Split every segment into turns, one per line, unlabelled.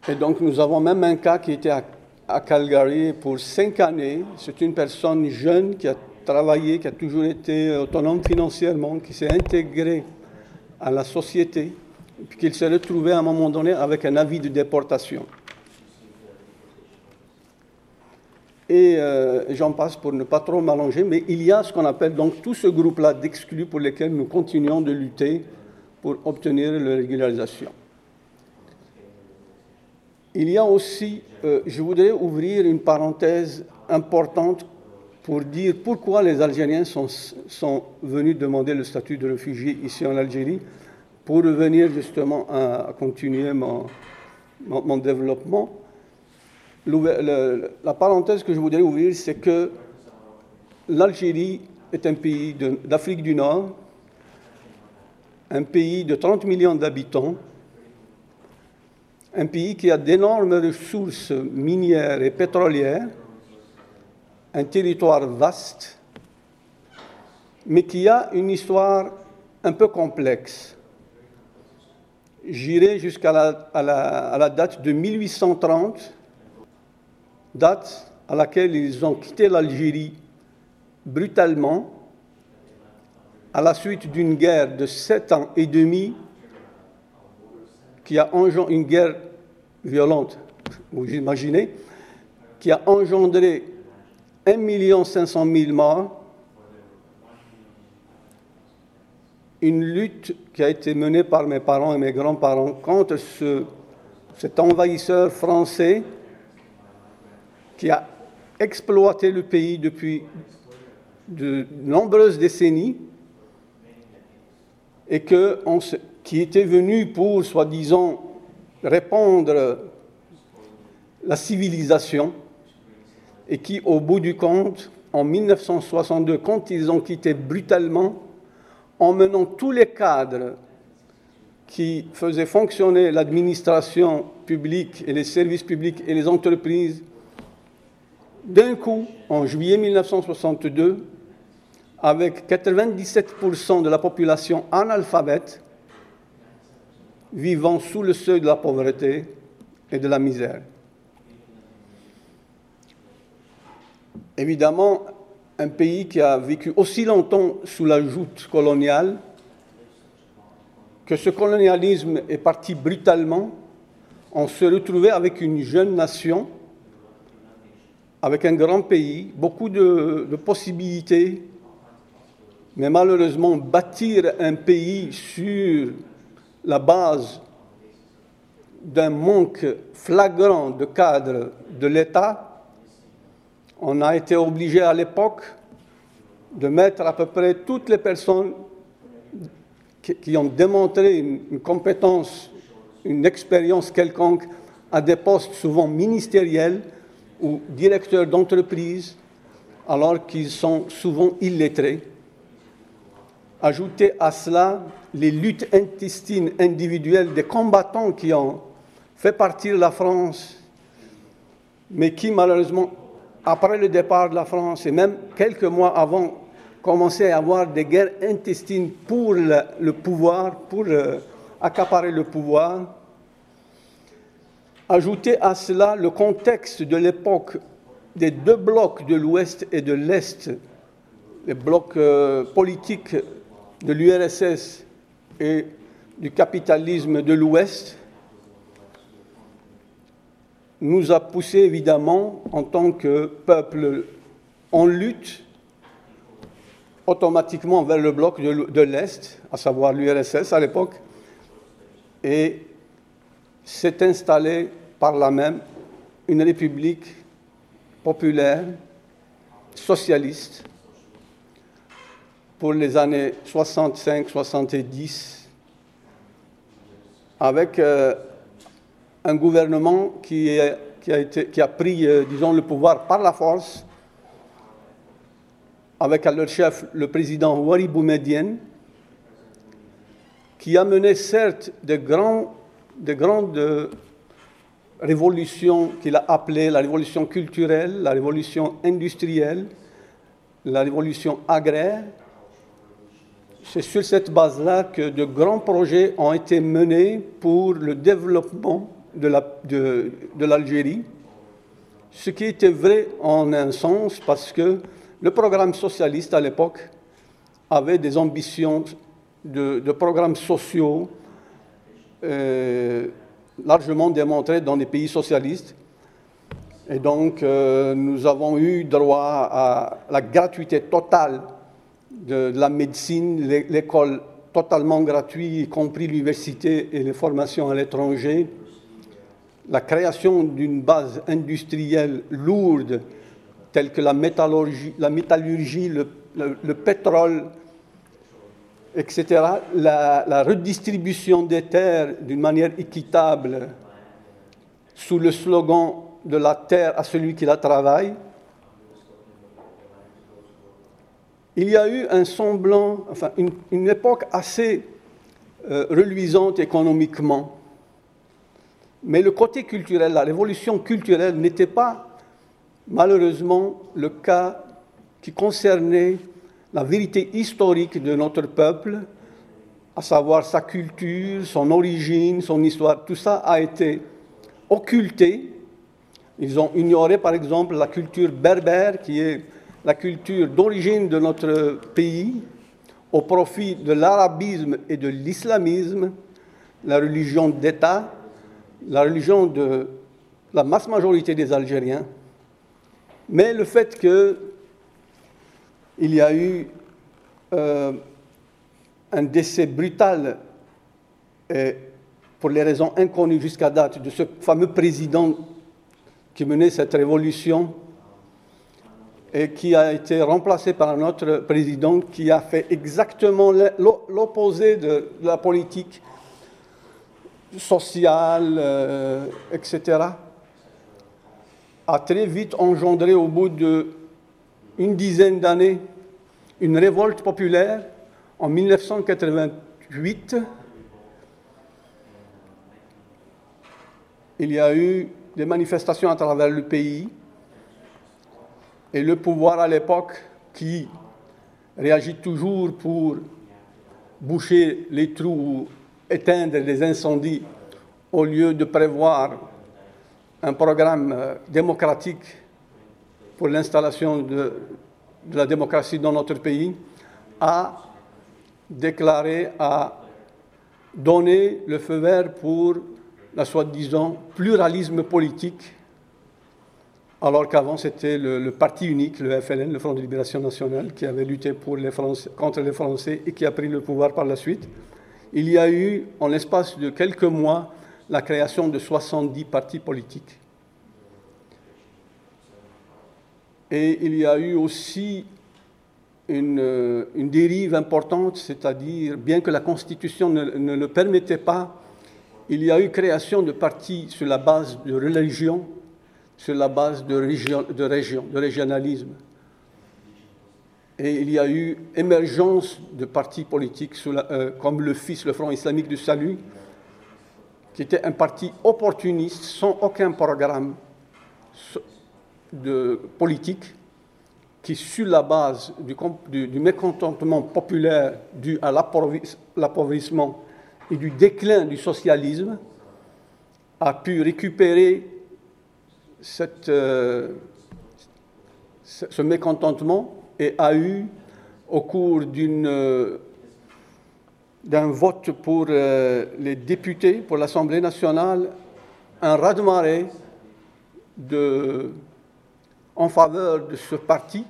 Et donc nous avons même un cas qui était à Calgary pour 5 années. C'est une personne jeune qui a travaillé, qui a toujours été autonome financièrement, qui s'est intégrée à la société, puis qu'il s'est retrouvé à un moment donné avec un avis de déportation. Et j'en passe pour ne pas trop m'allonger, mais il y a ce qu'on appelle donc tout ce groupe-là d'exclus pour lesquels nous continuons de lutter pour obtenir leur régularisation. Il y a aussi, je voudrais ouvrir une parenthèse importante pour dire pourquoi les Algériens sont venus demander le statut de réfugié ici en Algérie, pour revenir justement à continuer mon développement. La parenthèse que je voudrais ouvrir, c'est que l'Algérie est un pays d'Afrique du Nord, un pays de 30 millions d'habitants, un pays qui a d'énormes ressources minières et pétrolières, un territoire vaste, mais qui a une histoire un peu complexe. J'irai jusqu'à la date de 1830, date à laquelle ils ont quitté l'Algérie brutalement, à la suite d'une guerre de 7 ans et demi, qui a engendré une guerre violente, vous imaginez, qui a engendré 1 500 000 morts, une lutte qui a été menée par mes parents et mes grands-parents contre cet envahisseur français qui a exploité le pays depuis de nombreuses décennies et qui était venu pour, soi-disant, répandre la civilisation et qui, au bout du compte, en 1962, quand ils ont quitté brutalement, en menant tous les cadres qui faisaient fonctionner l'administration publique et les services publics et les entreprises, d'un coup, en juillet 1962, avec 97% de la population analphabète, vivant sous le seuil de la pauvreté et de la misère. Évidemment, un pays qui a vécu aussi longtemps sous la joute coloniale, que ce colonialisme est parti brutalement, on se retrouvait avec une jeune nation, avec un grand pays, beaucoup de possibilités, mais malheureusement, bâtir un pays sur la base d'un manque flagrant de cadres de l'État, on a été obligé à l'époque de mettre à peu près toutes les personnes qui ont démontré une compétence, une expérience quelconque à des postes souvent ministériels ou directeurs d'entreprise, alors qu'ils sont souvent illettrés. Ajouter à cela les luttes intestines individuelles des combattants qui ont fait partir la France, mais qui malheureusement, après le départ de la France et même quelques mois avant, commençaient à avoir des guerres intestines pour le pouvoir, pour accaparer le pouvoir. Ajouter à cela le contexte de l'époque des deux blocs de l'Ouest et de l'Est, les blocs politiques de l'URSS et du capitalisme de l'Ouest, nous a poussé évidemment, en tant que peuple en lutte, automatiquement vers le bloc de l'Est, à savoir l'URSS à l'époque, et s'est installée par là même une république populaire, socialiste, pour les années 65-70, avec un gouvernement qui a pris, disons, le pouvoir par la force, avec à leur chef le président Houari Boumedienne, qui a mené certes de grandes révolutions qu'il a appelées la révolution culturelle, la révolution industrielle, la révolution agraire. C'est sur cette base-là que de grands projets ont été menés pour le développement de l'Algérie, ce qui était vrai en un sens parce que le programme socialiste à l'époque avait des ambitions de programmes sociaux largement démontrés dans les pays socialistes. Et donc, nous avons eu droit à la gratuité totale de la médecine, l'école totalement gratuite, y compris l'université et les formations à l'étranger, la création d'une base industrielle lourde, telle que la métallurgie, le pétrole, etc., la redistribution des terres d'une manière équitable sous le slogan « de la terre à celui qui la travaille », il y a eu un semblant, enfin une époque assez reluisante économiquement. Mais le côté culturel, la révolution culturelle n'était pas malheureusement le cas qui concernait la vérité historique de notre peuple, à savoir sa culture, son origine, son histoire. Tout ça a été occulté. Ils ont ignoré par exemple la culture berbère, qui est la culture d'origine de notre pays, au profit de l'arabisme et de l'islamisme, la religion d'État, la religion de la masse majorité des Algériens. Mais le fait qu'il y a eu un décès brutal, et pour les raisons inconnues jusqu'à date, de ce fameux président qui menait cette révolution, et qui a été remplacé par un autre président qui a fait exactement l'opposé de la politique sociale, etc., a très vite engendré, au bout d'une dizaine d'années, une révolte populaire. En 1988, il y a eu des manifestations à travers le pays. Et le pouvoir à l'époque, qui réagit toujours pour boucher les trous ou éteindre les incendies, au lieu de prévoir un programme démocratique pour l'installation de la démocratie dans notre pays, a déclaré, a donné le feu vert pour la soi-disant pluralisme politique, alors qu'avant c'était le parti unique, le FLN, le Front de Libération Nationale, qui avait lutté contre les Français et qui a pris le pouvoir par la suite. Il y a eu, en l'espace de quelques mois, la création de 70 partis politiques. Et il y a eu aussi une dérive importante, c'est-à-dire, bien que la Constitution ne le permettait pas, il y a eu création de partis sur la base de religion, sur la base de régionalisme. Et il y a eu émergence de partis politiques comme le FIS, le Front islamique du salut, qui était un parti opportuniste, sans aucun programme politique, qui, sur la base du mécontentement populaire dû à l'appauvrissement et du déclin du socialisme, a pu récupérer ce mécontentement et a eu, au cours d'un vote pour les députés, pour l'Assemblée nationale, un raz-de-marée en faveur de ce parti,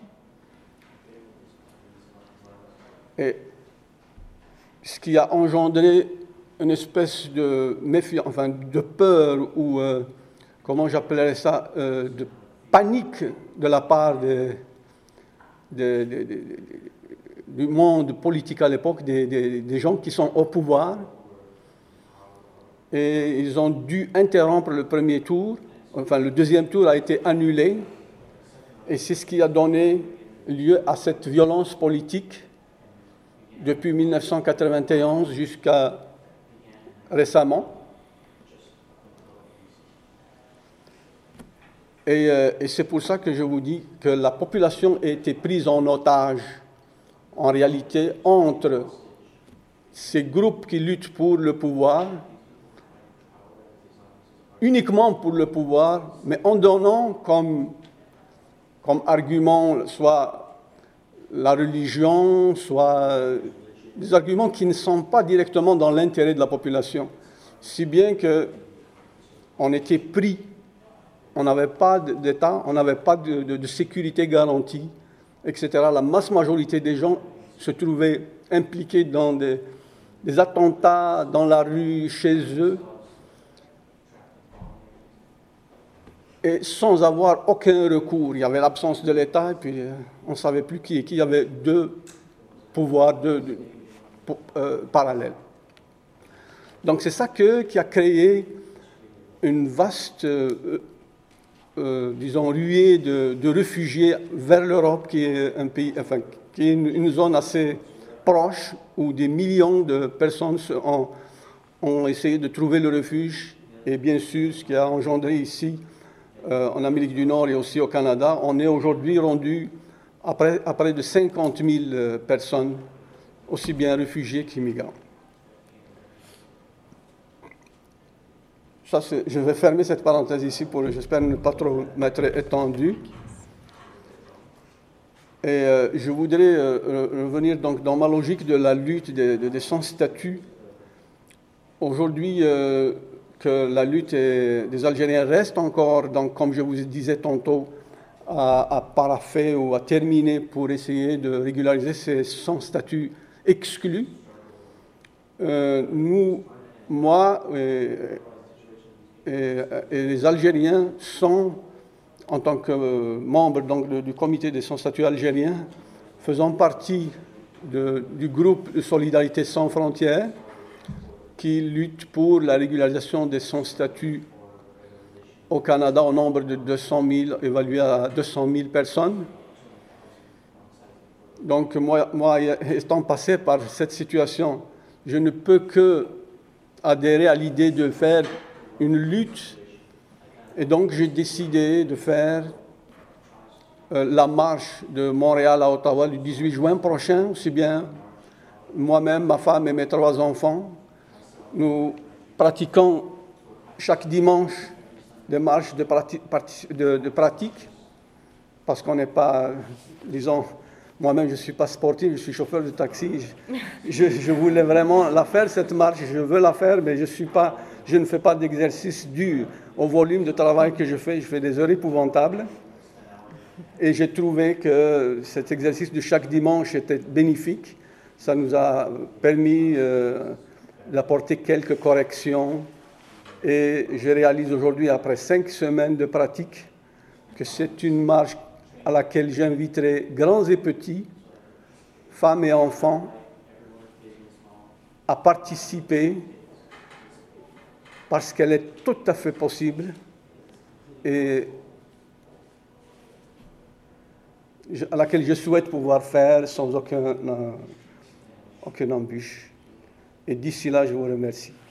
et ce qui a engendré une espèce de méfiance, enfin de peur ou comment j'appellerais ça, de panique de la part du monde politique à l'époque, des gens qui sont au pouvoir. Et ils ont dû interrompre le premier tour, enfin le deuxième tour a été annulé, et c'est ce qui a donné lieu à cette violence politique depuis 1991 jusqu'à récemment. Et c'est pour ça que je vous dis que la population a été prise en otage, en réalité, entre ces groupes qui luttent pour le pouvoir uniquement pour le pouvoir, mais en donnant comme argument soit la religion, soit des arguments qui ne sont pas directement dans l'intérêt de la population. Si bien qu'on était pris, on n'avait pas d'État, on n'avait pas de sécurité garantie, etc. La masse majorité des gens se trouvaient impliqués dans des attentats dans la rue, chez eux, et sans avoir aucun recours. Il y avait l'absence de l'État, et puis on ne savait plus qui est qui. Il y avait deux pouvoirs parallèles. Donc c'est ça qui a créé une vaste, disons, ruée de réfugiés vers l'Europe, qui est un pays, enfin, qui est une zone assez proche où des millions de personnes ont essayé de trouver le refuge. Et bien sûr, ce qui a engendré ici, en Amérique du Nord et aussi au Canada, on est aujourd'hui rendu à près de 50 000 personnes, aussi bien réfugiés qu'immigrants. Ça, je vais fermer cette parenthèse ici pour, j'espère, ne pas trop m'être étendu. Et je voudrais revenir donc dans ma logique de la lutte des sans-statut. Aujourd'hui, que la lutte des Algériens reste encore, donc, comme je vous disais tantôt, à paraffer ou à terminer pour essayer de régulariser ces sans-statut exclus. Moi et les Algériens sont, en tant que membres donc, du comité des sans-statut algériens, faisant partie du groupe de solidarité sans frontières qui lutte pour la régularisation des sans-statut au Canada au nombre de 200 000, évalué à 200 000 personnes. Donc moi, étant passé par cette situation, je ne peux que adhérer à l'idée de faire une lutte. Et donc, j'ai décidé de faire la marche de Montréal à Ottawa le 18 juin prochain, aussi bien moi-même, ma femme et mes 3 enfants. Nous pratiquons chaque dimanche des marches de pratique, parce qu'on n'est pas, disons, moi-même je ne suis pas sportif, je suis chauffeur de taxi. Je voulais vraiment la faire, cette marche, je veux la faire, mais je ne fais pas d'exercice dû au volume de travail que je fais des heures épouvantables. Et j'ai trouvé que cet exercice de chaque dimanche était bénéfique. Ça nous a permis d'apporter quelques corrections. Et je réalise aujourd'hui, après 5 semaines de pratique, que c'est une marche à laquelle j'inviterai grands et petits, femmes et enfants, à participer, parce qu'elle est tout à fait possible et à laquelle je souhaite pouvoir faire sans aucune embûche. Et d'ici là, je vous remercie.